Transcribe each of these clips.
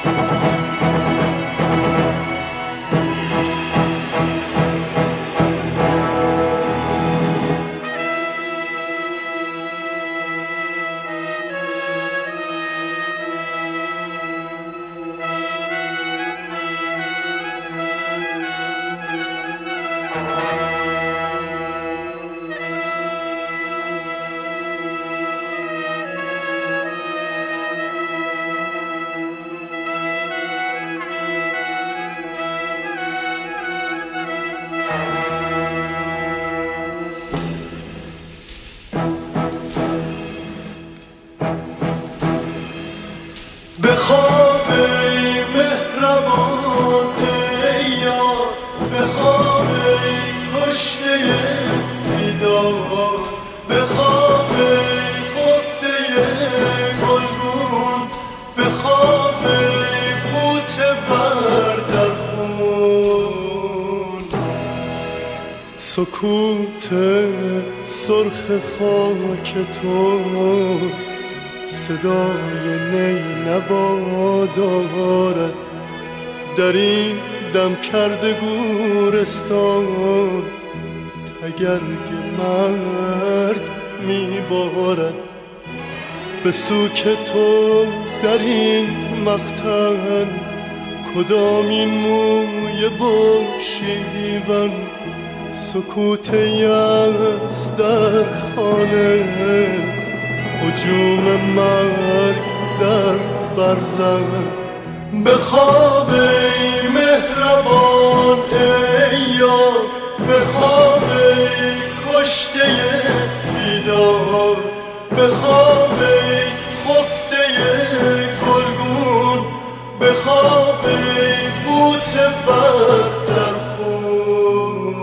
بخواب ای مهربان ای یار، بخواب ای کشته بیدار، بخواب ای خفته گلگون، بخواب ای غوطه بر در خون. سکوت سرخ خاک تو صدای نینوا دارد، در این دم کرده گورستان تگرگ مرگ میبارد. به سوک تو در این مقتل کدامین موی و شیون، سکوت یأس در خانه، هجوم مرگ در برزن. بخواب ای مهربان ای یار، بخواب ای کشته بیدار، بخواب ای خفته گلگون، بخواب ای غوطه بر در خون.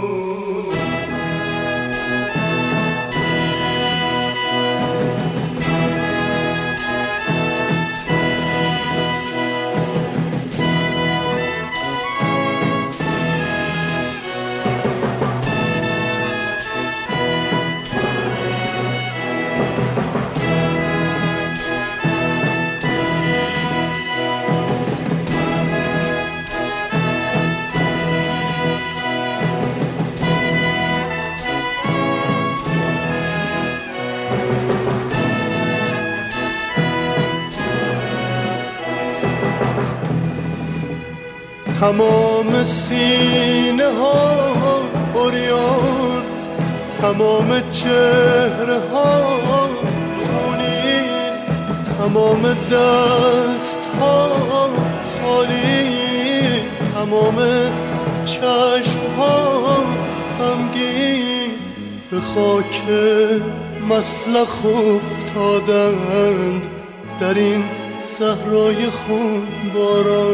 تمام سینه ها عریان، تمام چهره ها خونین، تمام دست ها خالی، تمام چشم ها غمگین. به خاک مسلخ افتادند در این صحرای خون باران،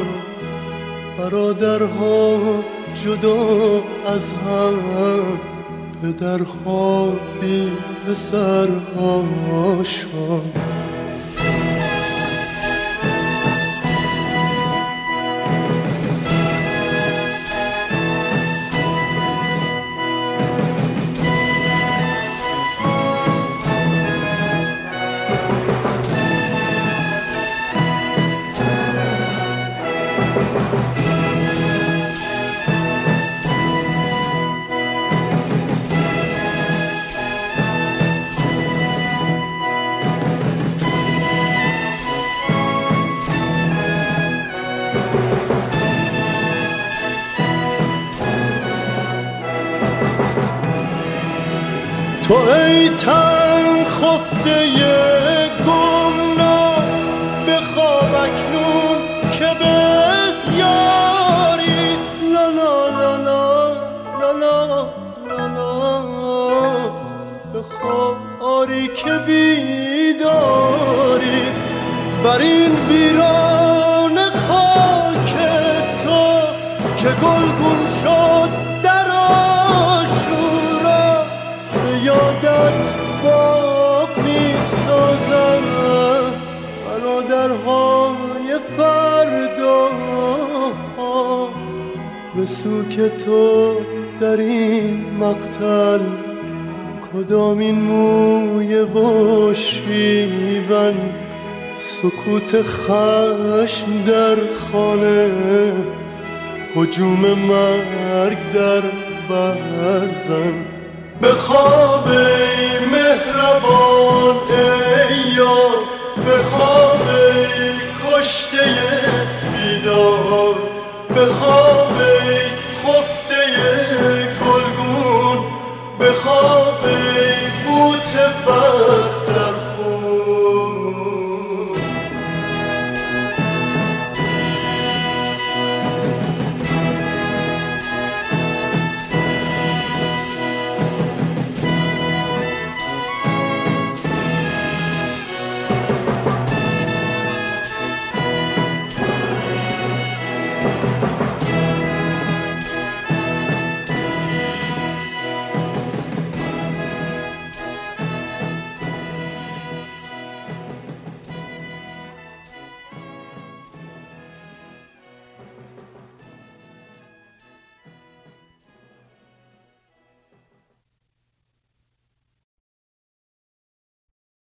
برادرها جدا از هم، پدرها بی پسرهاشان. تو ای تن خفته گمنام، بخواب اکنون که بسیاری. لا لا لا لا لا لا لا لا، بخواب آری که بیداری. بر این ویران خاک تو که گلگون شد در آشورا، یادت باغ می سازم برادرهای فردا. به سوک تو در این مقتل کدامین موی و شیون، سکوت خشم در خانه، هجوم مرگ در برزن. به خواب ای مهربان ای یار، به خواب ای کشته بیدار، به خواب